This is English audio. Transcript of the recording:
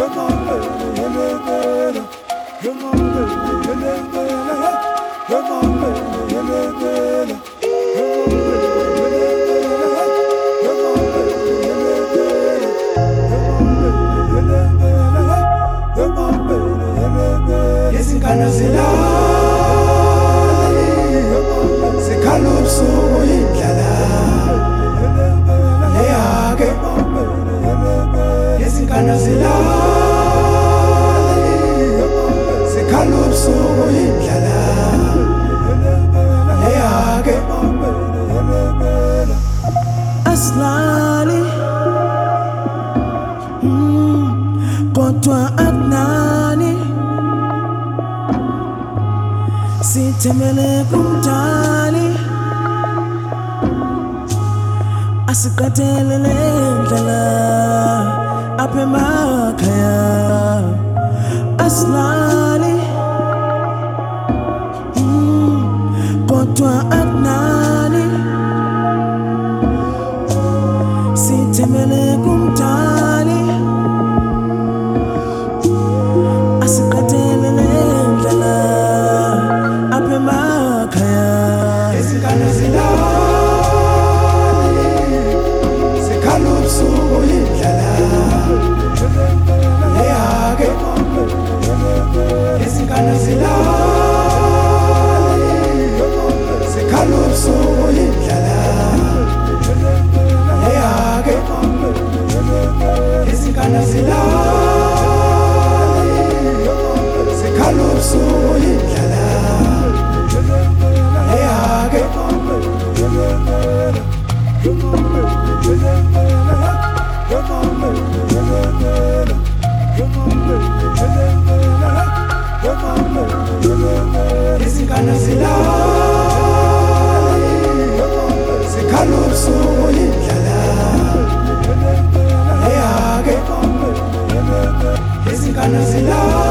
Izingane zilali zikhala ubusuku indlala leyake. Izingane zilali zikhala ubusuku indlala leyake. Asilali kodwa akunani, sithembele kumdali, asiqathele le ndlela apha emakhaya. Asilali kodwa akunani, sithembele kumdali, asiqathele le ndlela apha emakhaya. Izingane zilali zikhala ubusuku indlala leyake. Izingane zilali zikhala ubusuku indlala leyake. Izingane zilali zikhala ubusuku indlala leyake. Izingane zilali zikhala ubusuku indlala leyake. Izingane zilali